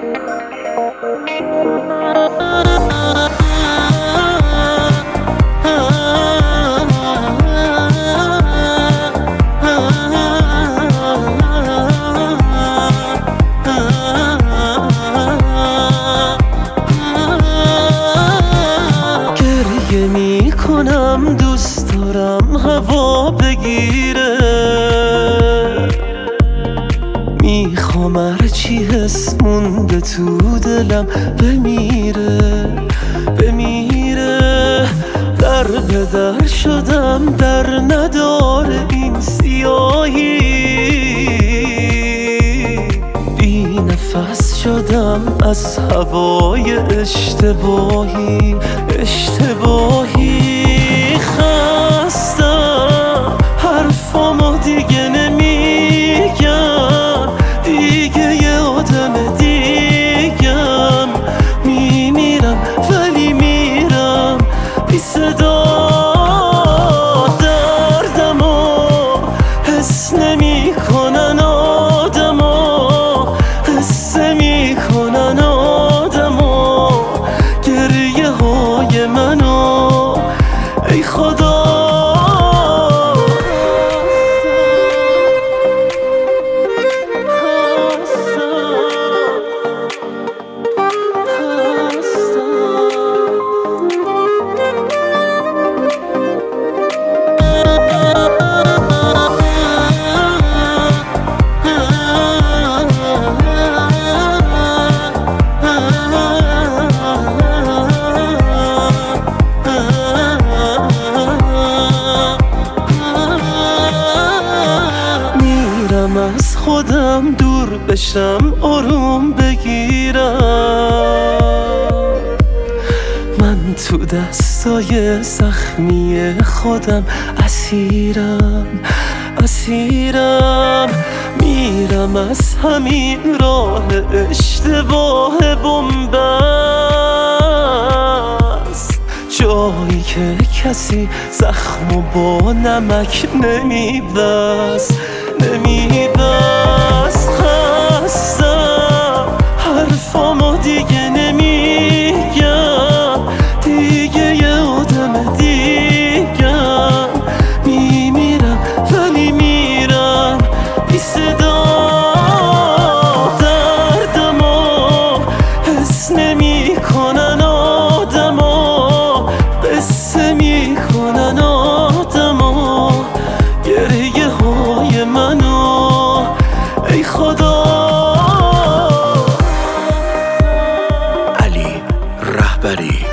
گریه میکنم دوست دارم هوا بگیره، میخوام هرچی حس مونده تو دلم بمیره در به در شدم در نداره این سیاهی، بی نفس شدم از هوای اشتباهی خستم حرفامو دیگه نمیگم، دیگه یه آدم دیگم، میمیرم ولی میرم بی صدا، دردمو حس نمیکنن آدما، قصه میکنن آدما گریه های منو، ای خدا از خودم دور بشم آروم بگیرم، من تو دستای زخمی خودم اسیرم میرم از همین راه اشتباه بنبست، جایی که کسی زخمو با نمک نمیبست خستم حرفامو دیگه نمیگم، دیگه یه آدم دیگم، میمیرم ولی میرم بی صدا، دردمو حس نمیکنن آدما، قصه میکنن آدما گریه های منو، ای خدا. علی رهبری